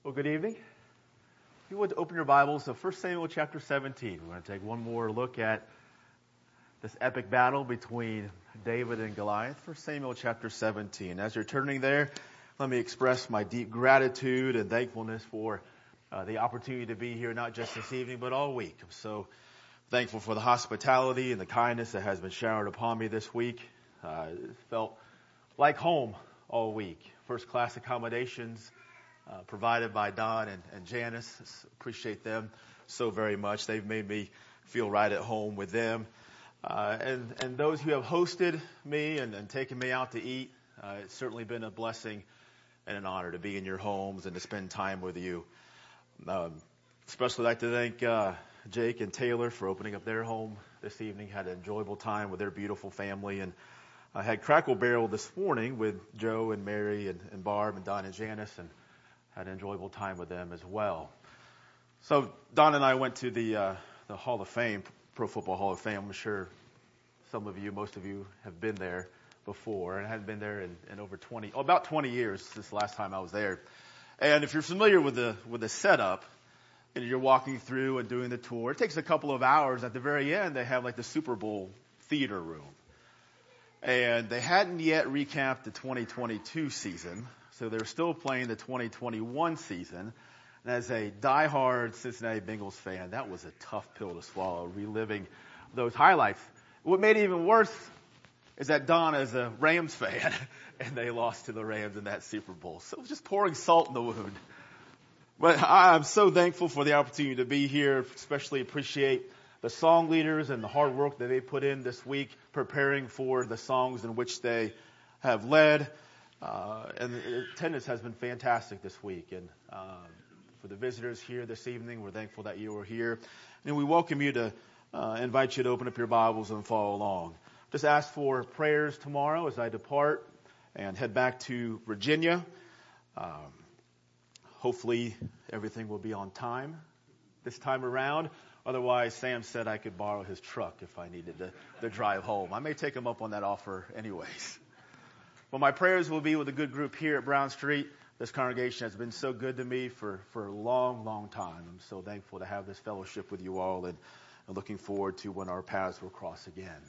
Well, good evening. If you would open your Bibles to 1 Samuel chapter 17. We're going to take one more look at this epic battle between David and Goliath. 1 Samuel chapter 17. As you're turning there, let me express my deep gratitude and thankfulness for the opportunity to be here, not just this evening, but all week. I'm so thankful for the hospitality and the kindness that has been showered upon me this week. It felt like home all week. First class accommodations provided by Don and Janice. Appreciate them so very much. They've made me feel right at home with them. And those who have hosted me and taken me out to eat, it's certainly been a blessing and an honor to be in your homes and to spend time with you. Especially like to thank Jake and Taylor for opening up their home this evening. Had an enjoyable time with their beautiful family. And I had Crackle Barrel this morning with Joe and Mary and Barb and Don and Janice, and had an enjoyable time with them as well. So Don and I went to the Hall of Fame, Pro Football Hall of Fame. I'm sure most of you have been there before, and I hadn't been there in over about 20 years since the last time I was there. And if you're familiar with the setup, and you're walking through and doing the tour, it takes a couple of hours. At the very end, they have like the Super Bowl theater room. And they hadn't yet recapped the 2022 season, so they're still playing the 2021 season. And as a diehard Cincinnati Bengals fan, that was a tough pill to swallow, reliving those highlights. What made it even worse is that Don is a Rams fan, and they lost to the Rams in that Super Bowl. So it was just pouring salt in the wound. But I'm so thankful for the opportunity to be here, especially appreciate the song leaders and the hard work that they put in this week preparing for the songs in which they have led. And the attendance has been fantastic this week. And for the visitors here this evening, we're thankful that you are here. And we welcome you to invite you to open up your Bibles and follow along. Just ask for prayers tomorrow as I depart and head back to Virginia. Hopefully everything will be on time this time around. Otherwise, Sam said I could borrow his truck if I needed to drive home. I may take him up on that offer anyways. But my prayers will be with a good group here at Brown Street. This congregation has been so good to me for a long, long time. I'm so thankful to have this fellowship with you all and looking forward to when our paths will cross again.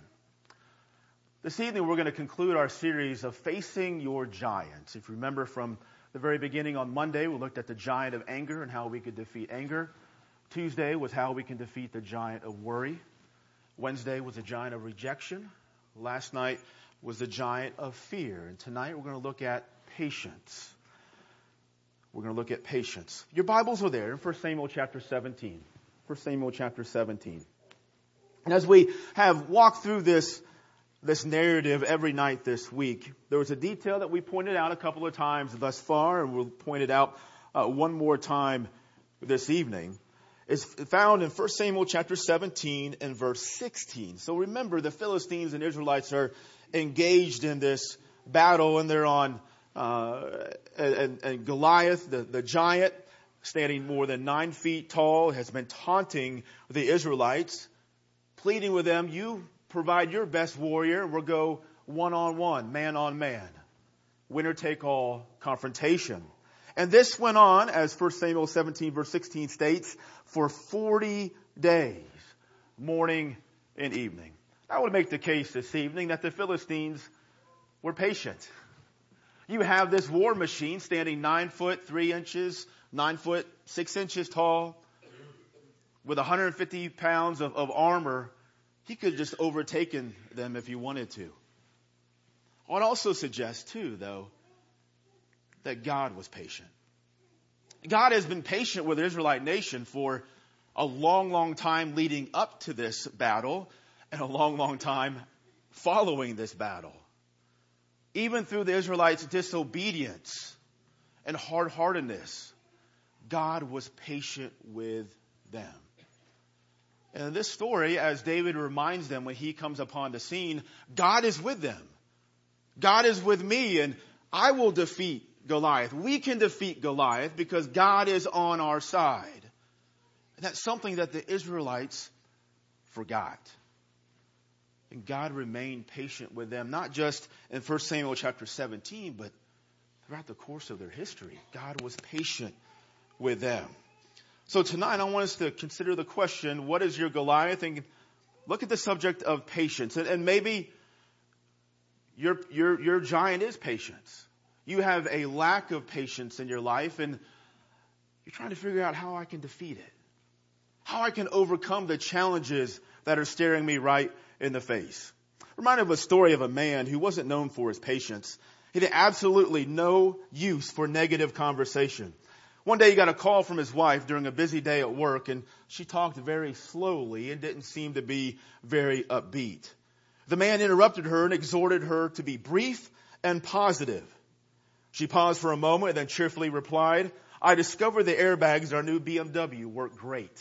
This evening, we're going to conclude our series of Facing Your Giants. If you remember from the very beginning on Monday, we looked at the giant of anger and how we could defeat anger. Tuesday was how we can defeat the giant of worry. Wednesday was the giant of rejection. Last night was the giant of fear. And tonight we're going to look at patience. We're going to look at patience. Your Bibles are there in 1 Samuel chapter 17. 1 Samuel chapter 17. And as we have walked through this narrative every night this week, there was a detail that we pointed out a couple of times thus far, and we'll point it out one more time this evening. It's found in 1 Samuel chapter 17 and verse 16. So remember, the Philistines and Israelites are engaged in this battle, and they're on and Goliath, the giant, standing more than 9 feet tall, has been taunting the Israelites, pleading with them, you provide your best warrior, we'll go one-on-one, man-on-man, winner-take-all confrontation. And this went on, as 1 Samuel 17 verse 16 states, for 40 days, morning and evening. I would make the case this evening that the Philistines were patient. You have this war machine standing 9 foot 3 inches, 9 foot 6 inches tall, with 150 pounds of armor. He could have just overtaken them if he wanted to. I would also suggest too, though, that God was patient. God has been patient with the Israelite nation for a long, long time leading up to this battle and a long, long time following this battle. Even through the Israelites' disobedience and hard-heartedness, God was patient with them. And in this story, as David reminds them when he comes upon the scene, God is with them. God is with me, and I will defeat Goliath. We can defeat Goliath because God is on our side. And that's something that the Israelites forgot. And God remained patient with them, not just in 1 Samuel chapter 17, but throughout the course of their history. God was patient with them. So tonight I want us to consider the question, what is your Goliath? And look at the subject of patience. And maybe your giant is patience. You have a lack of patience in your life and you're trying to figure out how I can defeat it. How I can overcome the challenges that are staring me right in the face. Reminded of a story of a man who wasn't known for his patience. He had absolutely no use for negative conversation. One day he got a call from his wife during a busy day at work, and she talked very slowly and didn't seem to be very upbeat. The man interrupted her and exhorted her to be brief and positive. She paused for a moment and then cheerfully replied, "I discovered the airbags in our new BMW work great."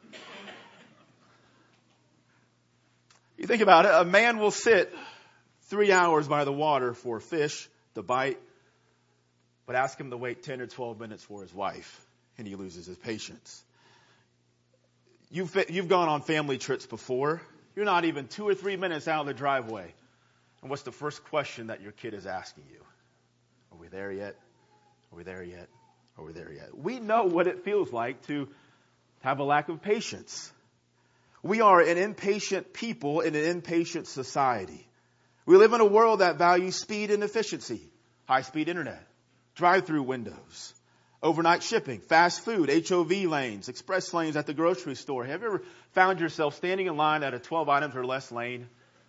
You think about it, a man will sit 3 hours by the water for fish to bite, but ask him to wait 10 or 12 minutes for his wife, and he loses his patience. You've gone on family trips before. You're not even 2 or 3 minutes out of the driveway. And what's the first question that your kid is asking you? Are we there yet? Are we there yet? Are we there yet? We know what it feels like to have a lack of patience. We are an impatient people in an impatient society. We live in a world that values speed and efficiency, high-speed internet, drive-through windows, overnight shipping, fast food, HOV lanes, express lanes at the grocery store. Have you ever found yourself standing in line at a 12 items or less lane,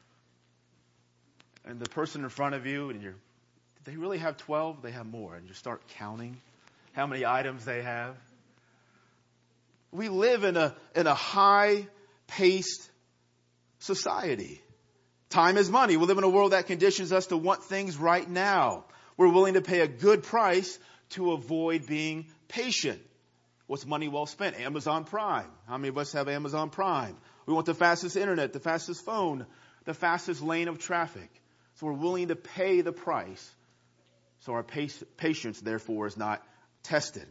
and the person in front of you, and did they really have 12? They have more. And you start counting how many items they have. We live in a high-paced society. Time is money. We live in a world that conditions us to want things right now. We're willing to pay a good price to avoid being patient. What's money well spent? Amazon Prime. How many of us have Amazon Prime? We want the fastest internet, the fastest phone, the fastest lane of traffic. So we're willing to pay the price. So our patience, therefore, is not tested.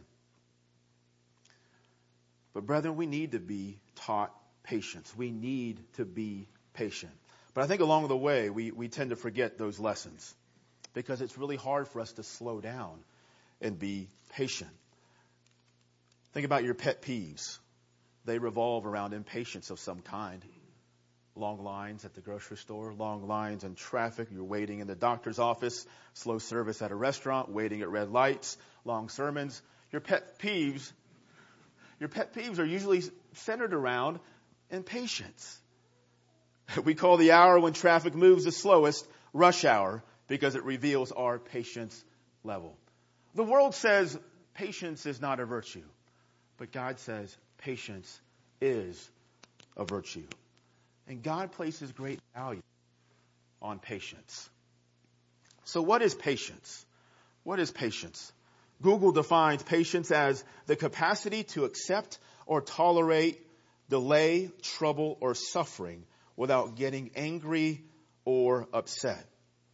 But brethren, we need to be taught patience. We need to be patient. But I think along the way, we tend to forget those lessons because it's really hard for us to slow down and be patient. Think about your pet peeves. They revolve around impatience of some kind. Long lines at the grocery store, long lines in traffic, you're waiting in the doctor's office, slow service at a restaurant, waiting at red lights, long sermons. Your pet peeves are usually centered around impatience. We call the hour when traffic moves the slowest rush hour because it reveals our patience level. The world says patience is not a virtue, but God says patience is a virtue. And God places great value on patience. So what is patience? What is patience? Google defines patience as the capacity to accept or tolerate delay, trouble, or suffering without getting angry or upset.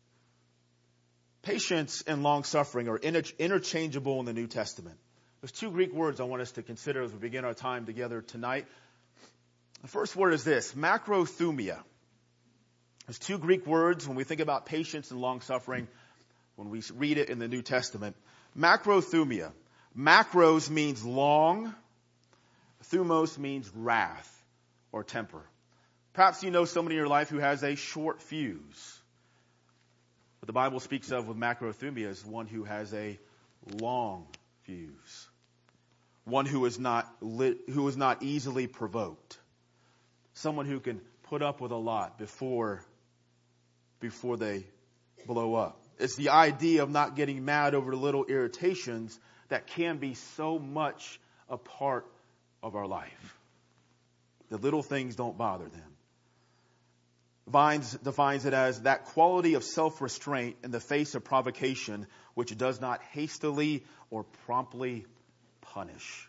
Patience and long-suffering are interchangeable in the New Testament. There's 2 Greek words I want us to consider as we begin our time together tonight. The first word is this, macrothumia. There's 2 Greek words when we think about patience and long-suffering, when we read it in the New Testament. Macrothumia. Macros means long. Thumos means wrath or temper. Perhaps you know somebody in your life who has a short fuse. What the Bible speaks of with macrothumia is one who has a long fuse. One who is not easily provoked. Someone who can put up with a lot before they blow up. It's the idea of not getting mad over the little irritations that can be so much a part of our life. The little things don't bother them. Vines defines it as that quality of self-restraint in the face of provocation which does not hastily or promptly punish.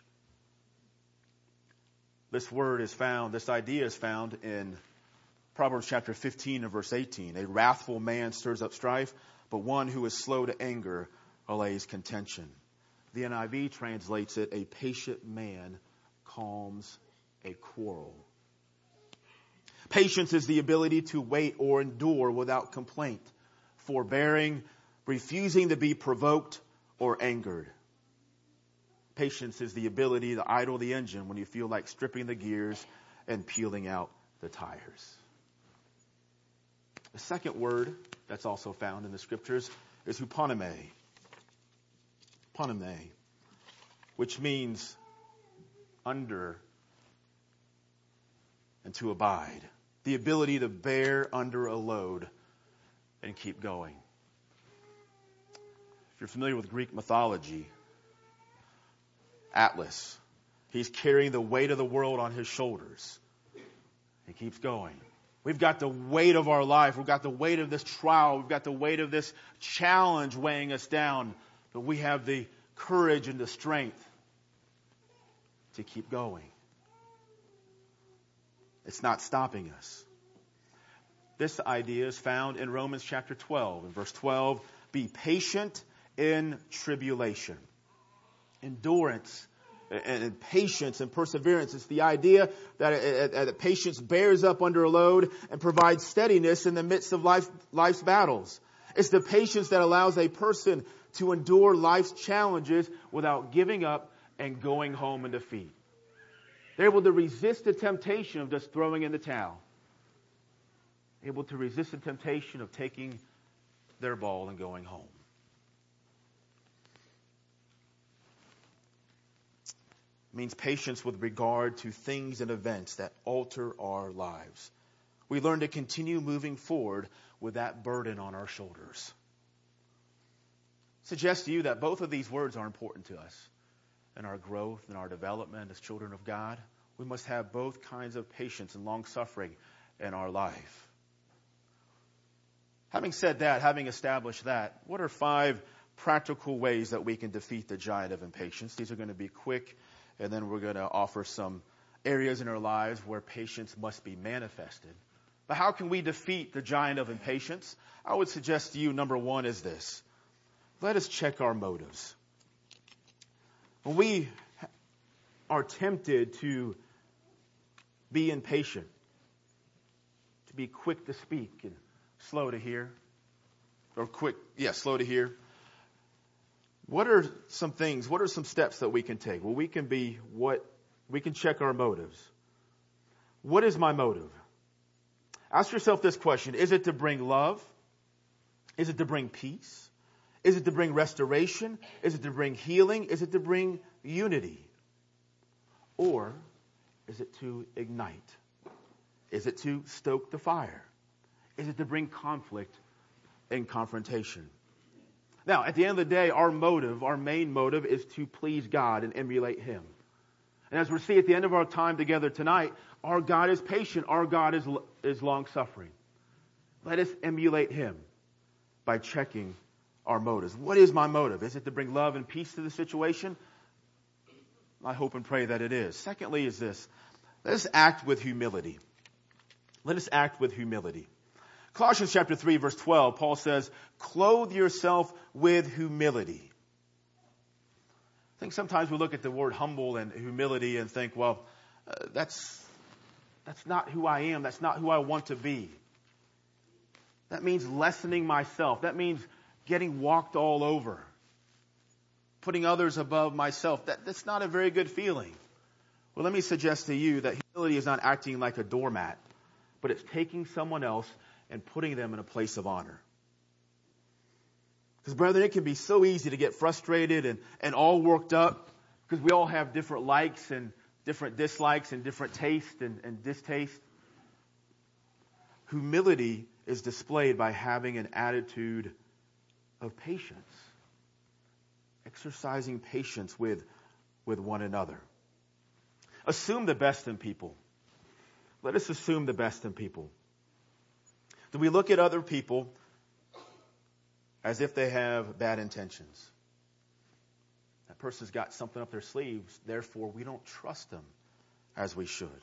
This idea is found in Proverbs chapter 15 and verse 18. A wrathful man stirs up strife, but one who is slow to anger allays contention. The NIV translates it, a patient man calms a quarrel. Patience is the ability to wait or endure without complaint, forbearing, refusing to be provoked or angered. Patience is the ability to idle the engine when you feel like stripping the gears and peeling out the tires. The second word that's also found in the scriptures is huponome. Huponome, which means under and to abide. The ability to bear under a load and keep going. If you're familiar with Greek mythology, Atlas, he's carrying the weight of the world on his shoulders. He keeps going. We've got the weight of our life. We've got the weight of this trial. We've got the weight of this challenge weighing us down. But we have the courage and the strength to keep going. It's not stopping us. This idea is found in Romans chapter 12. In verse 12, be patient in tribulation. Endurance and patience and perseverance. It's the idea that patience bears up under a load and provides steadiness in the midst of life's battles. It's the patience that allows a person to endure life's challenges without giving up and going home in defeat. They're able to resist the temptation of just throwing in the towel. Able to resist the temptation of taking their ball and going home. It means patience with regard to things and events that alter our lives. We learn to continue moving forward with that burden on our shoulders. I suggest to you that both of these words are important to us in our growth and our development as children of God. We must have both kinds of patience and long suffering in our life. Having said that, having established that, what are 5 practical ways that we can defeat the giant of impatience? These are going to be quick, and then we're going to offer some areas in our lives where patience must be manifested. But how can we defeat the giant of impatience? I would suggest to you, number 1 is this. Let us check our motives. When we are tempted to be impatient, to be quick to speak and slow to hear, slow to hear. What are some things, what are some steps that we can take? Well, we can check our motives. What is my motive? Ask yourself this question. Is it to bring love? Is it to bring peace? Is it to bring restoration? Is it to bring healing? Is it to bring unity? Or is it to ignite? Is it to stoke the fire? Is it to bring conflict and confrontation? Now, at the end of the day, our main motive is to please God and emulate Him. And as we'll see at the end of our time together tonight, our God is patient. Our God is long-suffering. Let us emulate Him by checking our motives. What is my motive? Is it to bring love and peace to the situation? I hope and pray that it is. Secondly is this. Let us act with humility. Let us act with humility. Colossians chapter 3, verse 12, Paul says, clothe yourself with humility. I think sometimes we look at the word humble and humility and think, well, that's not who I am. That's not who I want to be. That means lessening myself. That means getting walked all over. Putting others above myself. That's not a very good feeling. Well, let me suggest to you that humility is not acting like a doormat, but it's taking someone else and putting them in a place of honor. Because, brethren, it can be so easy to get frustrated and all worked up because we all have different likes and different dislikes and different tastes and distaste. Humility is displayed by having an attitude of patience. Exercising patience with one another. Assume the best in people. Let us assume the best in people. Do we look at other people as if they have bad intentions? That person's got something up their sleeves, therefore we don't trust them as we should.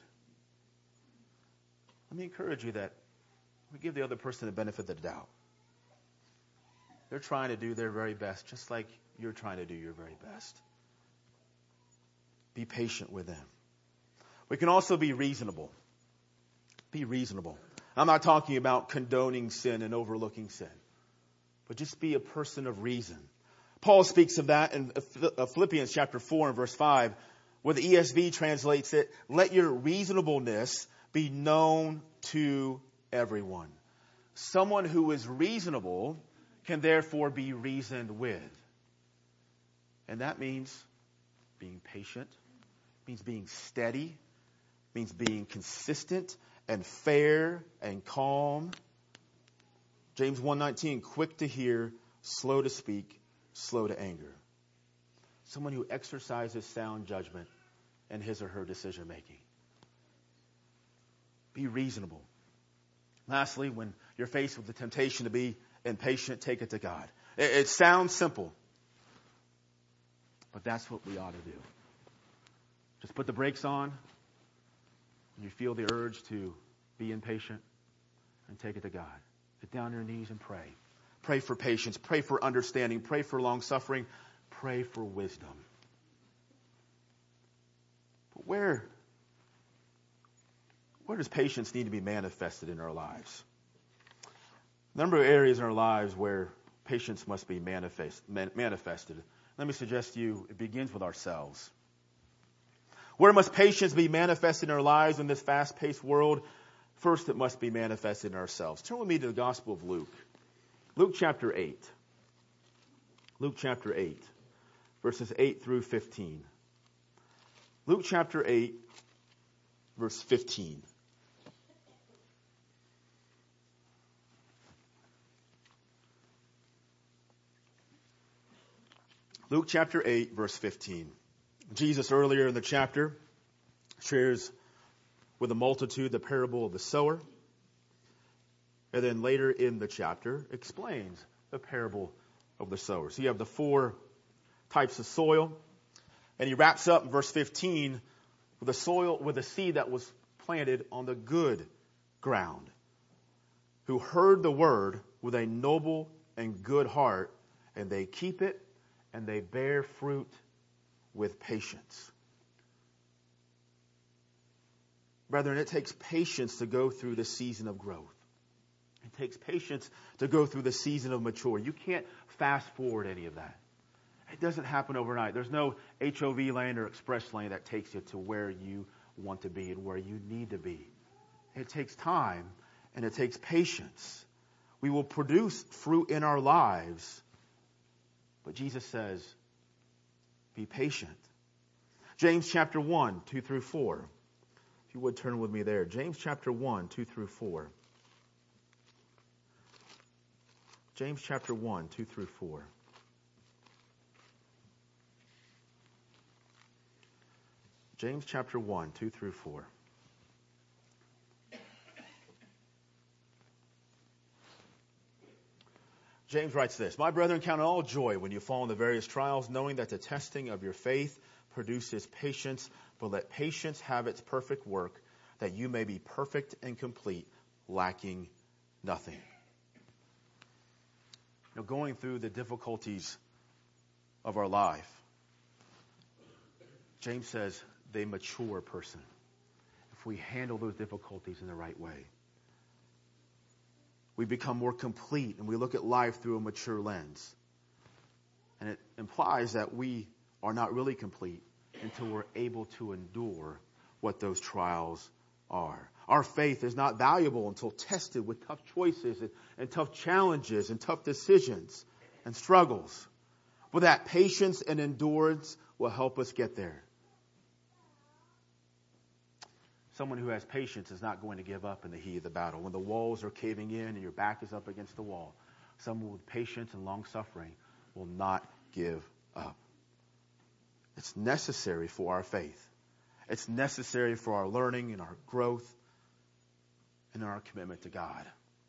Let me encourage you that we give the other person the benefit of the doubt. They're trying to do their very best, just like you're trying to do your very best. Be patient with them. We can also be reasonable. Be reasonable. I'm not talking about condoning sin and overlooking sin, but just be a person of reason. Paul speaks of that in Philippians chapter 4 and verse 5, where the ESV translates it, let your reasonableness be known to everyone. Someone who is reasonable can therefore be reasoned with. And that means being patient, means being steady, means being consistent and fair and calm. James 1:19, quick to hear, slow to speak, slow to anger. Someone who exercises sound judgment in his or her decision making. Be reasonable. Lastly, when you're faced with the temptation to be impatient, take it to God. It sounds simple, but that's what we ought to do. Just put the brakes on when you feel the urge to be impatient and take it to God. Get down on your knees and pray. Pray for patience. Pray for understanding. Pray for long suffering. Pray for wisdom. But where does patience need to be manifested in our lives? A number of areas in our lives where patience must be manifested. Let me suggest to you, it begins with ourselves. Where must patience be manifested in our lives in this fast-paced world? First, it must be manifested in ourselves. Turn with me to the Gospel of Luke. Luke chapter 8. Luke chapter 8, verses 8 through 15. Luke chapter 8, verse 15. Luke chapter 8, verse 15. Jesus, earlier in the chapter, shares with a multitude the parable of the sower. And then later in the chapter, explains the parable of the sower. So you have the four types of soil. And he wraps up in verse 15 with the soil, with the seed that was planted on the good ground, who heard the word with a noble and good heart, and they keep it, and they bear fruit with patience. Brethren, it takes patience to go through the season of growth. It takes patience to go through the season of maturity. You can't fast forward any of that. It doesn't happen overnight. There's no HOV lane or express lane that takes you to where you want to be and where you need to be. It takes time and it takes patience. We will produce fruit in our lives, but Jesus says, be patient. James chapter 1, 2 through 4. If you would turn with me there. James chapter 1, 2 through 4. James chapter 1, 2 through 4. James chapter 1, 2 through 4. James writes this, my brethren, count it all joy when you fall into various trials, knowing that the testing of your faith produces patience, but let patience have its perfect work, that you may be perfect and complete, lacking nothing. You know, going through the difficulties of our life, James says they mature a person if we handle those difficulties in the right way. We become more complete and we look at life through a mature lens. And it implies that we are not really complete until we're able to endure what those trials are. Our faith is not valuable until tested with tough choices and tough challenges and tough decisions and struggles. But that patience and endurance will help us get there. Someone who has patience is not going to give up in the heat of the battle. When the walls are caving in and your back is up against the wall, someone with patience and long suffering will not give up. It's necessary for our faith. It's necessary for our learning and our growth and our commitment to God.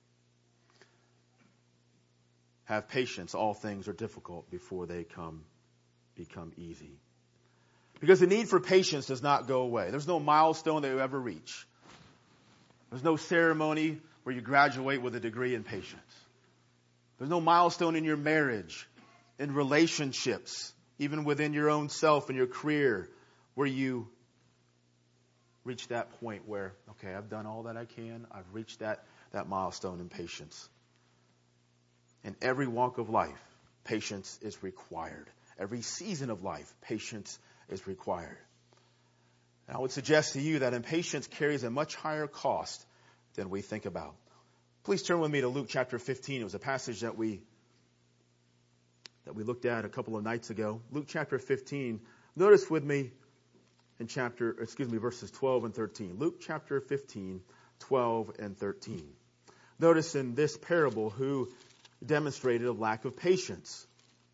Have patience. All things are difficult before they become easy. Because the need for patience does not go away. There's no milestone that you ever reach. There's no ceremony where you graduate with a degree in patience. There's no milestone in your marriage, in relationships, even within your own self and your career, where you reach that point where, okay, I've done all that I can. I've reached that milestone in patience. In every walk of life, patience is required. Every season of life, patience is required. And I would suggest to you that impatience carries a much higher cost than we think about. Please turn with me to Luke chapter 15. It was a passage that we looked at a couple of nights ago. Luke chapter 15. Notice with me in verses 12 and 13. Luke chapter 15, 12 and 13. Notice in this parable who demonstrated a lack of patience.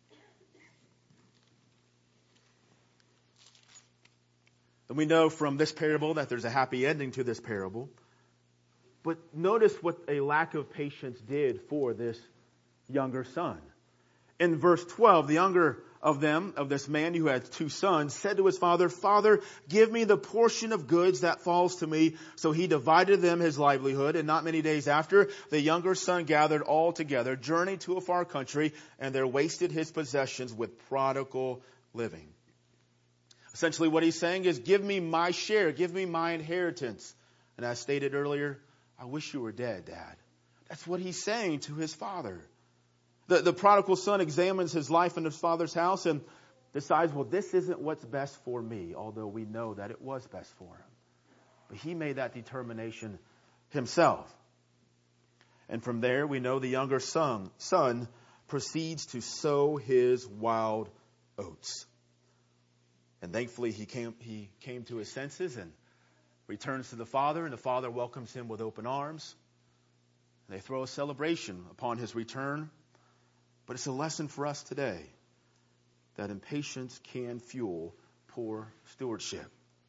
And we know from this parable that there's a happy ending to this parable. But notice what a lack of patience did for this younger son. In verse 12, the younger of this man who had 2 sons, said to his father, "Father, give me the portion of goods that falls to me." So he divided them his livelihood. And not many days after, the younger son gathered all together, journeyed to a far country, and there wasted his possessions with prodigal living. Essentially what he's saying is, give me my share, give me my inheritance. And as stated earlier, I wish you were dead, Dad. That's what he's saying to his father. The prodigal son examines his life in his father's house and decides, well, this isn't what's best for me, although we know that it was best for him. But he made that determination himself. And from there, we know the younger son proceeds to sow his wild oats. And thankfully, he came to his senses and returns to the father, and the father welcomes him with open arms. And they throw a celebration upon his return. But it's a lesson for us today that impatience can fuel poor stewardship.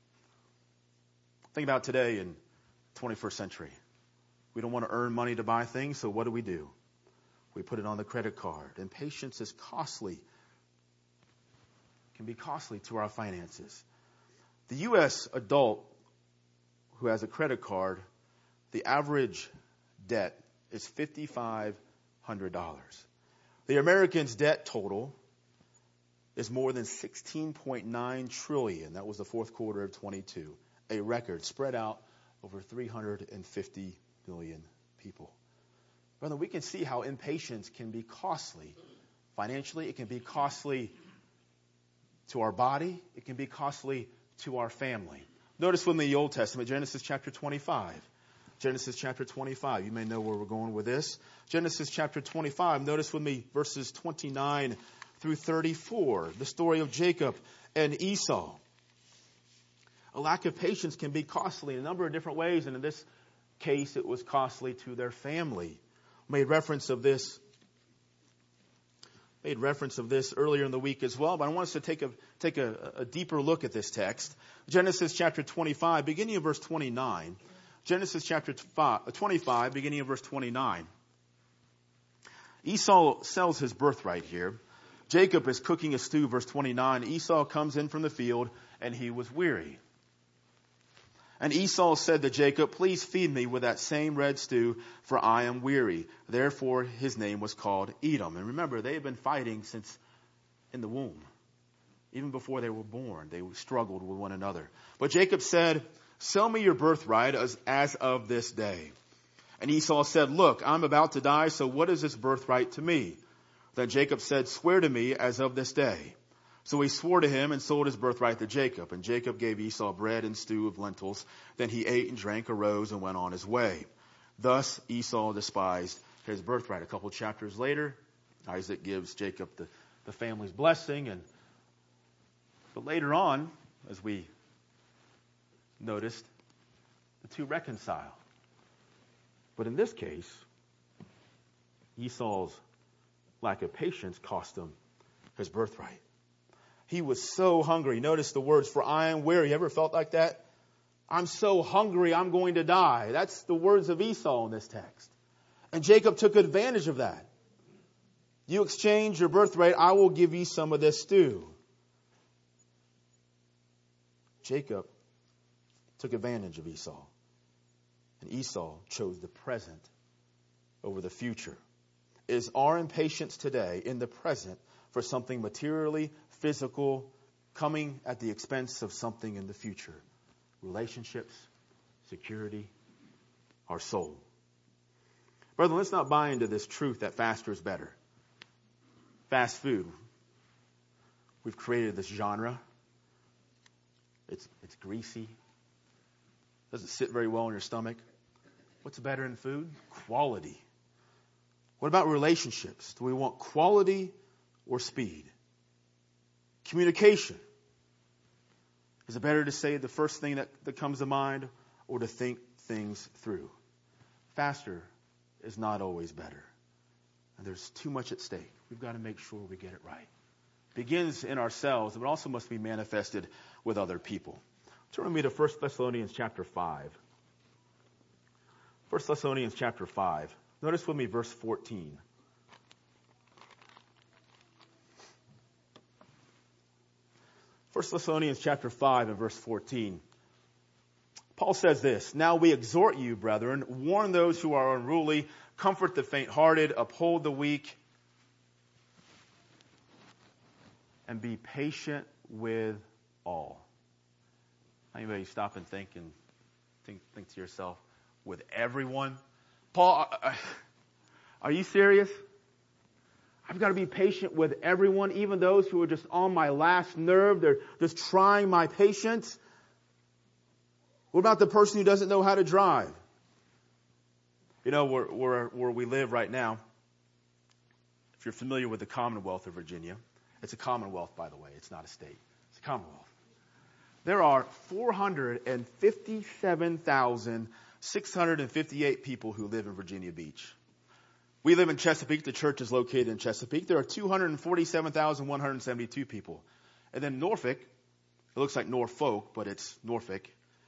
Think about today in the 21st century. We don't want to earn money to buy things, so what do? We put it on the credit card. Impatience is costly. Can be costly to our finances. The U.S. adult who has a credit card, the average debt is $5,500. The American's debt total is more than $16.9 trillion. That was the fourth quarter of 22. A record spread out over 350 million people. Brother, we can see how impatience can be costly. Financially, it can be costly to our body. It can be costly to our family. Notice with me the Old Testament, Genesis chapter 25. Genesis chapter 25. You may know where we're going with this. Genesis chapter 25. Notice with me verses 29 through 34. The story of Jacob and Esau. A lack of patience can be costly in a number of different ways. And in this case, it was costly to their family. Made reference of this earlier in the week as well, but I want us to take a deeper look at this text. Genesis chapter 25, beginning of verse 29. Genesis chapter 25, beginning of verse 29. Esau sells his birthright here. Jacob is cooking a stew, verse 29. Esau comes in from the field, and he was weary. And Esau said to Jacob, "Please feed me with that same red stew, for I am weary." Therefore his name was called Edom. And remember, they had been fighting since in the womb. Even before they were born, they struggled with one another. But Jacob said, "Sell me your birthright as of this day." And Esau said, "Look, I'm about to die, so what is this birthright to me?" Then Jacob said, "Swear to me as of this day." So he swore to him and sold his birthright to Jacob. And Jacob gave Esau bread and stew of lentils. Then he ate and drank, arose, and went on his way. Thus Esau despised his birthright. A couple chapters later, Isaac gives Jacob the family's blessing. But later on, as we noticed, the two reconcile. But in this case, Esau's lack of patience cost him his birthright. He was so hungry. Notice the words, "For I am weary." You ever felt like that? I'm so hungry, I'm going to die. That's the words of Esau in this text. And Jacob took advantage of that. You exchange your birthright, I will give you some of this stew. Jacob took advantage of Esau. And Esau chose the present over the future. Is our impatience today in the present for something materially, physical, coming at the expense of something in the future? Relationships, security, our soul. Brethren, let's not buy into this truth that faster is better. Fast food. We've created this genre. It's greasy. Doesn't sit very well in your stomach. What's better in food? Quality. What about relationships? Do we want quality or speed? Communication. Is it better to say the first thing that comes to mind or to think things through? Faster is not always better. And there's too much at stake. We've got to make sure we get it right. It begins in ourselves, but also must be manifested with other people. Turn with me to 1 Thessalonians chapter 5. 1 Thessalonians chapter 5. Notice with me verse 14. First Thessalonians chapter 5 and verse 14. Paul says this, "Now we exhort you, brethren, warn those who are unruly, comfort the faint-hearted, uphold the weak, and be patient with all." Anybody stop and think to yourself, with everyone? Paul, are you serious? I've got to be patient with everyone, even those who are just on my last nerve. They're just trying my patience. What about the person who doesn't know how to drive? You know, where we live right now, if you're familiar with the Commonwealth of Virginia, it's a Commonwealth, by the way. It's not a state. It's a Commonwealth. There are 457,658 people who live in Virginia Beach. We live in Chesapeake. The church is located in Chesapeake. There are 247,172 people. And then Norfolk, it looks like Norfolk, but it's Norfolk,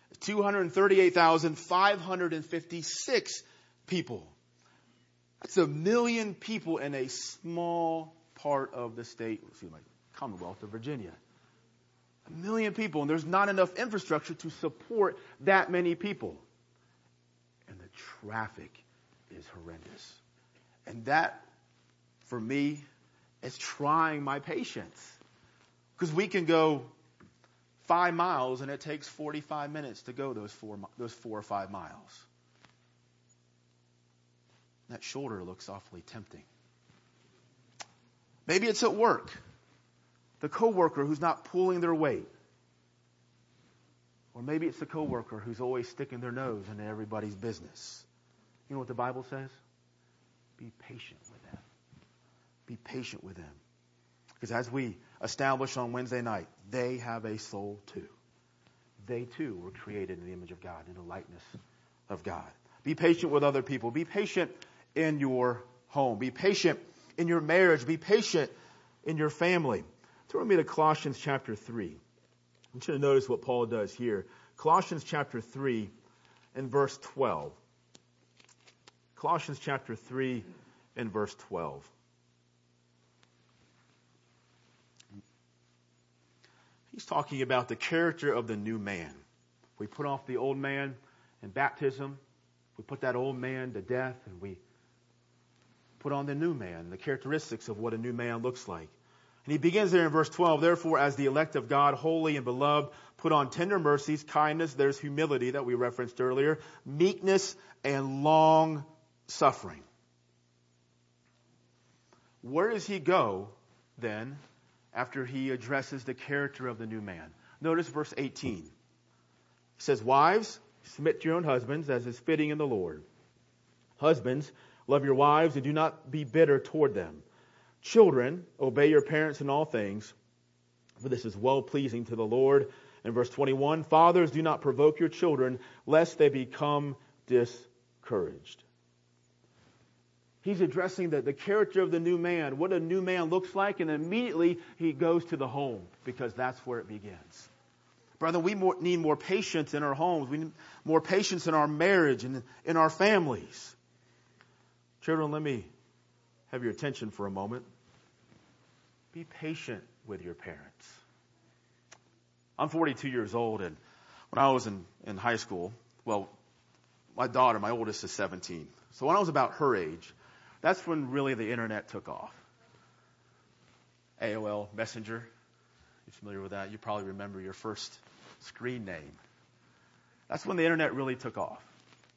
238,556 people. That's 1 million people in a small part of the state, Commonwealth of Virginia. 1 million people, and there's not enough infrastructure to support that many people. And the traffic is horrendous. And that, for me, is trying my patience. Because we can go 5 miles, and it takes 45 minutes to go those 4 or 5 miles. That shoulder looks awfully tempting. Maybe it's at work. The coworker who's not pulling their weight. Or maybe it's the coworker who's always sticking their nose into everybody's business. You know what the Bible says? Be patient with them. Be patient with them. Because as we established on Wednesday night, they have a soul too. They too were created in the image of God, in the likeness of God. Be patient with other people. Be patient in your home. Be patient in your marriage. Be patient in your family. Turn with me to Colossians chapter 3. I want you to notice what Paul does here. Colossians chapter 3 and verse 12. Colossians chapter 3 and verse 12. He's talking about the character of the new man. We put off the old man in baptism. We put that old man to death, and we put on the new man, the characteristics of what a new man looks like. And he begins there in verse 12, "Therefore, as the elect of God, holy and beloved, put on tender mercies, kindness," there's humility that we referenced earlier, "meekness and long suffering." Where does he go then after he addresses the character of the new man? Notice verse 18. It says, "Wives, submit to your own husbands as is fitting in the Lord. Husbands, love your wives and do not be bitter toward them. Children, obey your parents in all things, for this is well-pleasing to the Lord." In verse 21, "Fathers, do not provoke your children, lest they become discouraged." He's addressing the character of the new man, what a new man looks like, and immediately he goes to the home, because that's where it begins. Brother, we need more patience in our homes. We need more patience in our marriage and in our families. Children, let me have your attention for a moment. Be patient with your parents. I'm 42 years old, and when I was in high school, well, my daughter, my oldest, is 17. So when I was about her age, that's when really the internet took off. AOL Messenger. You familiar with that? You probably remember your first screen name. That's when the internet really took off.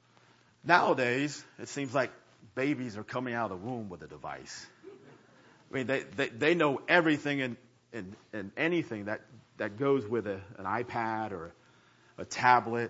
Nowadays, it seems like babies are coming out of the womb with a device. I mean, they know everything and anything that goes with an iPad or a tablet,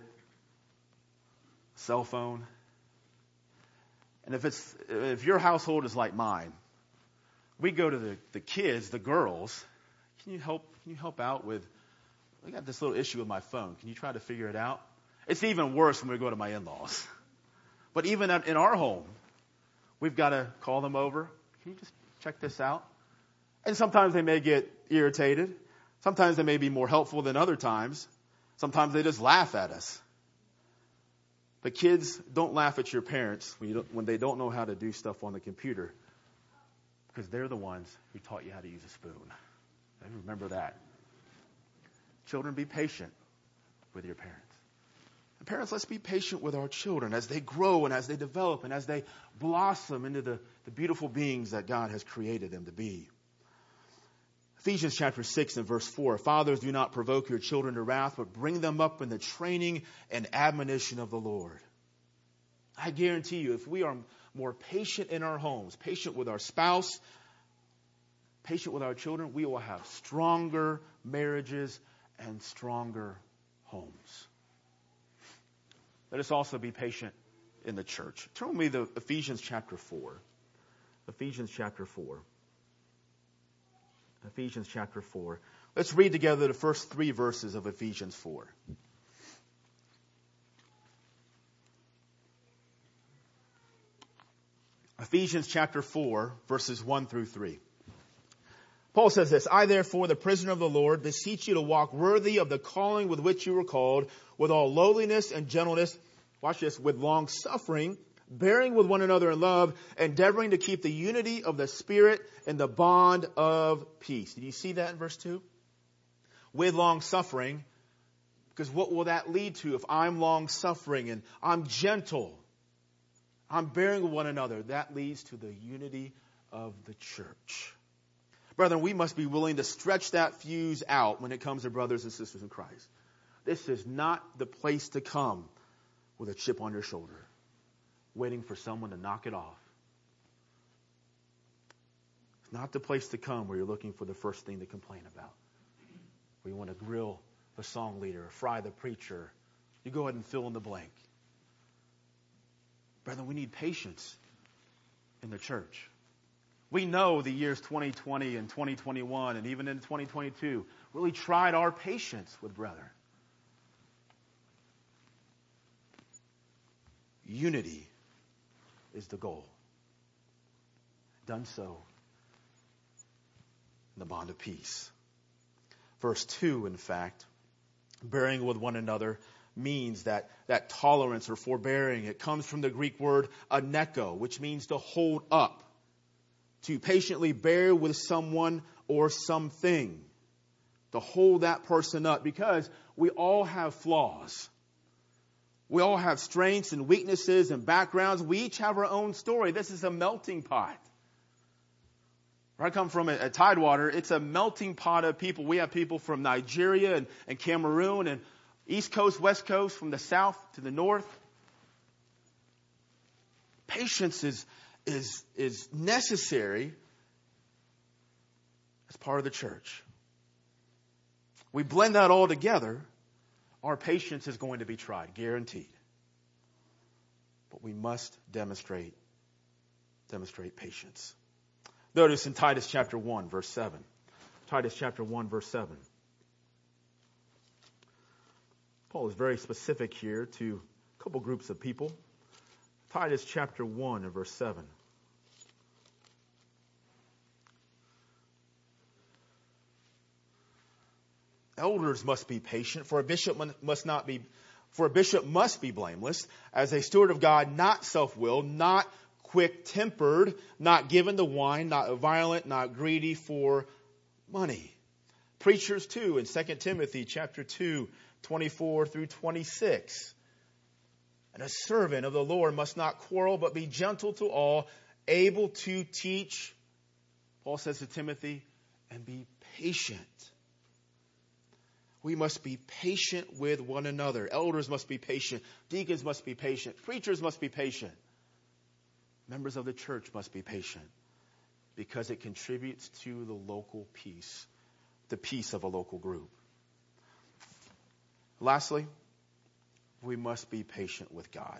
cell phone. And if your household is like mine, we go to the kids, the girls. Can you help out with? I got this little issue with my phone. Can you try to figure it out? It's even worse when we go to my in-laws. But even in our home, we've got to call them over. Can you just check this out? And sometimes they may get irritated. Sometimes they may be more helpful than other times. Sometimes they just laugh at us. But kids, don't laugh at your parents when they don't know how to do stuff on the computer, because they're the ones who taught you how to use a spoon. Remember that. Children, be patient with your parents. And parents, let's be patient with our children as they grow and as they develop and as they blossom into the beautiful beings that God has created them to be. Ephesians chapter 6 and verse 4, fathers, do not provoke your children to wrath, but bring them up in the training and admonition of the Lord. I guarantee you, if we are more patient in our homes, patient with our spouse, patient with our children, we will have stronger marriages and stronger homes. Let us also be patient in the church. Turn with me to Ephesians chapter 4. Ephesians chapter 4. Ephesians chapter 4. Let's read together the first 3 verses of Ephesians 4. Ephesians chapter 4, verses 1 through 3. Paul says this, I therefore, the prisoner of the Lord, beseech you to walk worthy of the calling with which you were called, with all lowliness and gentleness, watch this, with long suffering, bearing with one another in love, endeavoring to keep the unity of the Spirit in the bond of peace. Did you see that in verse 2? With long suffering, because what will that lead to if I'm long suffering and I'm gentle? I'm bearing with one another. That leads to the unity of the church. Brethren, we must be willing to stretch that fuse out when it comes to brothers and sisters in Christ. This is not the place to come with a chip on your shoulder, waiting for someone to knock it off. It's not the place to come where you're looking for the first thing to complain about. Where you want to grill the song leader, fry the preacher. You go ahead and fill in the blank. Brethren, we need patience in the church. We know the years 2020 and 2021 and even in 2022 really tried our patience with brethren. Unity is the goal. Done so in the bond of peace. Verse 2, in fact, bearing with one another means that tolerance or forbearing. It comes from the Greek word aneko, which means to hold up, to patiently bear with someone or something, to hold that person up, because we all have flaws. We all have strengths and weaknesses and backgrounds. We each have our own story. This is a melting pot. Where I come from at Tidewater, it's a melting pot of people. We have people from Nigeria and Cameroon and East Coast, West Coast, from the south to the north. Patience is necessary as part of the church. We blend that all together, our patience is going to be tried, guaranteed. But we must demonstrate patience. Notice in Titus chapter 1, verse 7. Titus chapter 1, verse 7. Paul is very specific here to a couple groups of people. Titus chapter 1 and verse 7. Elders must be patient, for a bishop must be blameless, as a steward of God, not self-willed, not quick-tempered, not given to wine, not violent, not greedy for money. Preachers too, in 2 Timothy chapter 2, 24 through 26. And a servant of the Lord must not quarrel, but be gentle to all, able to teach, Paul says to Timothy, and be patient. We must be patient with one another. Elders must be patient. Deacons must be patient. Preachers must be patient. Members of the church must be patient. because it contributes to the local peace, the peace of a local group. Lastly, we must be patient with God.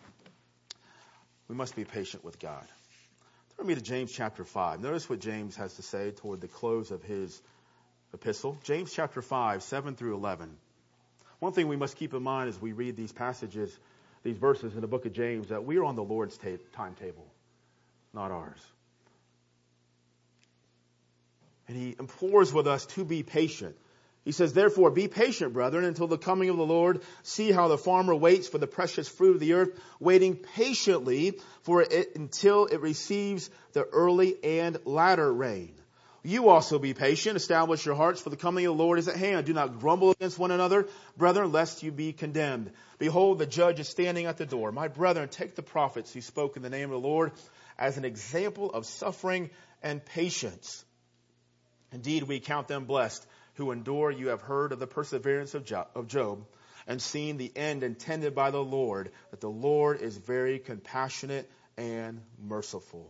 We must be patient with God. Turn me to James chapter 5. Notice what James has to say toward the close of his epistle. James chapter 5, 7 through 11. One thing we must keep in mind as we read these passages, these verses in the book of James, that we are on the Lord's timetable, not ours. And he implores with us to be patient. He says, therefore, be patient, brethren, until the coming of the Lord. See how the farmer waits for the precious fruit of the earth, waiting patiently for it until it receives the early and latter rain. You also be patient, establish your hearts, for the coming of the Lord is at hand. Do not grumble against one another, brethren, lest you be condemned. Behold, the judge is standing at the door. My brethren, take the prophets who spoke in the name of the Lord as an example of suffering and patience. Indeed, we count them blessed who endure. You have heard of the perseverance of Job and seen the end intended by the Lord, that the Lord is very compassionate and merciful.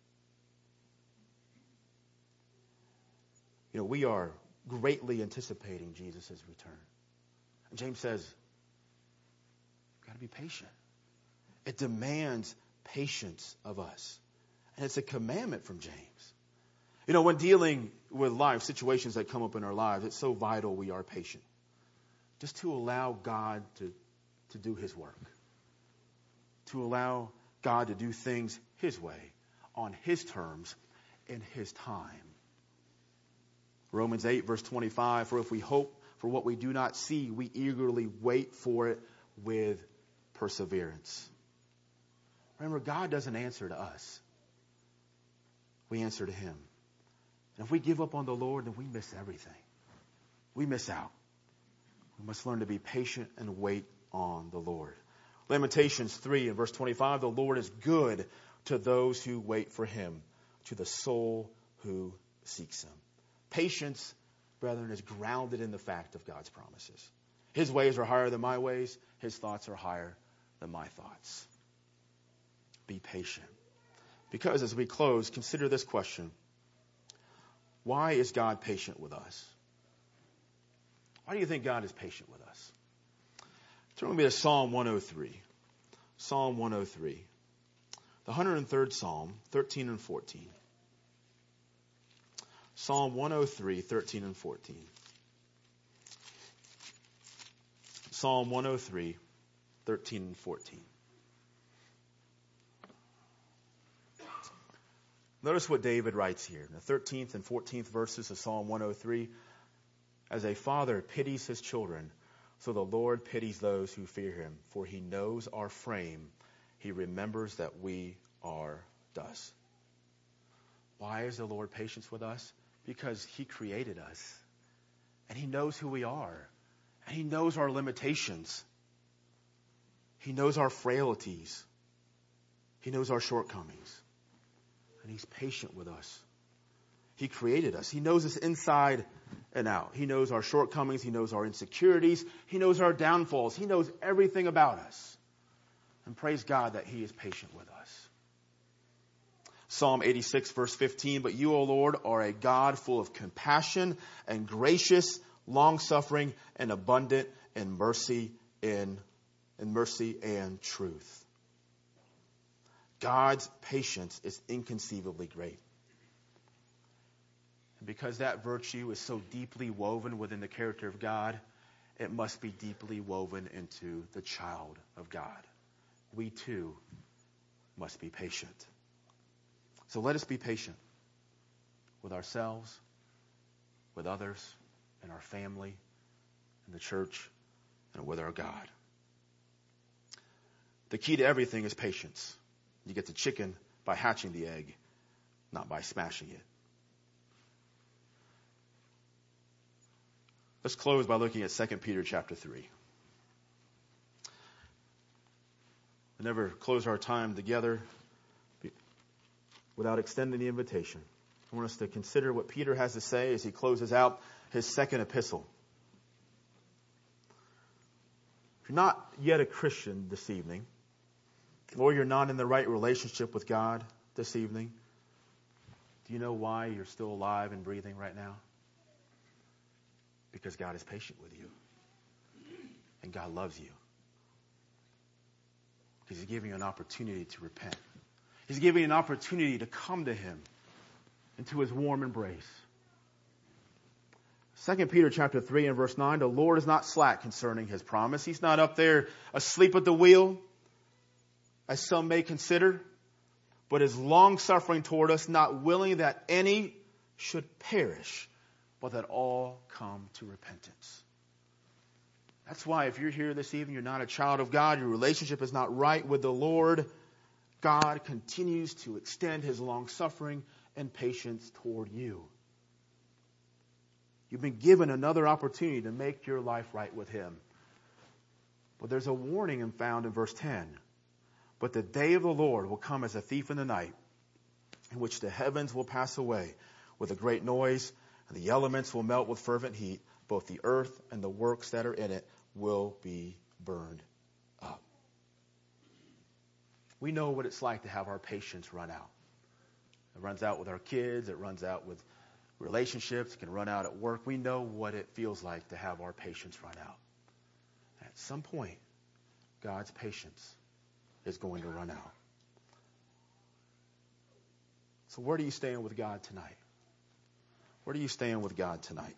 You know, we are greatly anticipating Jesus' return. And James says, you've got to be patient. It demands patience of us. And it's a commandment from James. You know, when dealing with life, situations that come up in our lives, it's so vital we are patient. Just to allow God to do his work. To allow God to do things his way, on his terms, in his time. Romans 8, verse 25, for if we hope for what we do not see, we eagerly wait for it with perseverance. Remember, God doesn't answer to us. We answer to him. And if we give up on the Lord, then we miss everything. We miss out. We must learn to be patient and wait on the Lord. Lamentations 3 and verse 25, the Lord is good to those who wait for him, to the soul who seeks him. Patience, brethren, is grounded in the fact of God's promises. His ways are higher than my ways. His thoughts are higher than my thoughts. Be patient. Because as we close, consider this question. Why is God patient with us? Why do you think God is patient with us? Turn with me to Psalm 103. Psalm 103. The 103rd Psalm, 13 and 14. Psalm 103, 13 and 14. Psalm 103, 13 and 14. Notice what David writes here. In the 13th and 14th verses of Psalm 103. As a father pities his children, so the Lord pities those who fear him. For he knows our frame. He remembers that we are dust. Why is the Lord patient with us? Because he created us. And he knows who we are. And he knows our limitations. He knows our frailties. He knows our shortcomings. And he's patient with us. He created us. He knows us inside and out. He knows our shortcomings. He knows our insecurities. He knows our downfalls. He knows everything about us. And praise God that he is patient with us. Psalm 86 verse 15, but you, O Lord, are a God full of compassion and gracious, long-suffering, and abundant in mercy and truth. God's patience is inconceivably great. And because that virtue is so deeply woven within the character of God, it must be deeply woven into the child of God. We too must be patient. So let us be patient with ourselves, with others, in our family, in the church, and with our God. The key to everything is patience. You get the chicken by hatching the egg, not by smashing it. Let's close by looking at 2 Peter chapter 3. We never close our time together without extending the invitation. I want us to consider what Peter has to say as he closes out his second epistle. If you're not yet a Christian this evening, or you're not in the right relationship with God this evening, Do you know why you're still alive and breathing right now? Because God is patient with you. And God loves you. Because He's giving you an opportunity to repent. He's giving you an opportunity to come to Him into His warm embrace. 2 Peter chapter 3 and verse 9, the Lord is not slack concerning His promise. He's not up there asleep at the wheel, as some may consider, but is long-suffering toward us, not willing that any should perish, but that all come to repentance. That's why if you're here this evening, you're not a child of God, your relationship is not right with the Lord, God continues to extend His long-suffering and patience toward you. You've been given another opportunity to make your life right with Him. But there's a warning found in verse 10. But the day of the Lord will come as a thief in the night, in which the heavens will pass away with a great noise, and the elements will melt with fervent heat. Both the earth and the works that are in it will be burned up. We know what it's like to have our patience run out. It runs out with our kids. It runs out with relationships. It can run out at work. We know what it feels like to have our patience run out. At some point, God's patience is going to run out. So where do you stand with God tonight? Where do you stand with God tonight?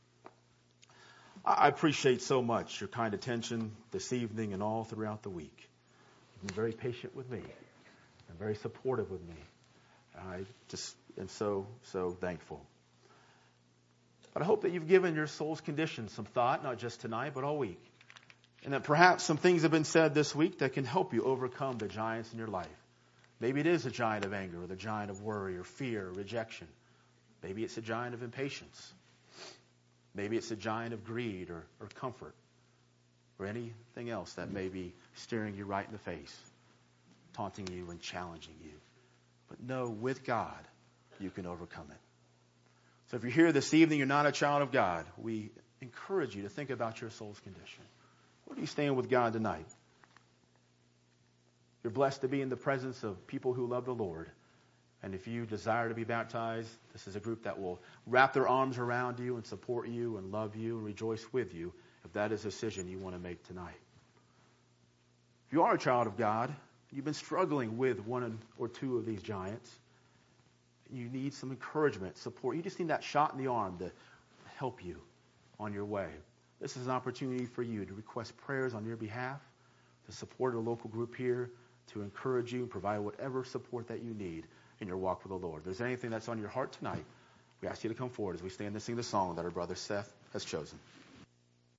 I appreciate so much your kind attention this evening and all throughout the week. You've been very patient with me and very supportive with me. I just am so thankful. But I hope that you've given your soul's condition some thought, not just tonight, but all week. And that perhaps some things have been said this week that can help you overcome the giants in your life. Maybe it is a giant of anger, or the giant of worry, or fear, or rejection. Maybe it's a giant of impatience. Maybe it's a giant of greed or comfort, or anything else that may be staring you right in the face, taunting you and challenging you. But know, with God, you can overcome it. So if you're here this evening, you're not a child of God, we encourage you to think about your soul's condition. Where do you stand with God tonight? You're blessed to be in the presence of people who love the Lord. And if you desire to be baptized, this is a group that will wrap their arms around you and support you and love you and rejoice with you if that is a decision you want to make tonight. If you are a child of God, you've been struggling with one or two of these giants, you need some encouragement, support. You just need that shot in the arm to help you on your way. This is an opportunity for you to request prayers on your behalf, to support a local group here, to encourage you and provide whatever support that you need in your walk with the Lord. If there's anything that's on your heart tonight, we ask you to come forward as we stand and sing the song that our brother Seth has chosen.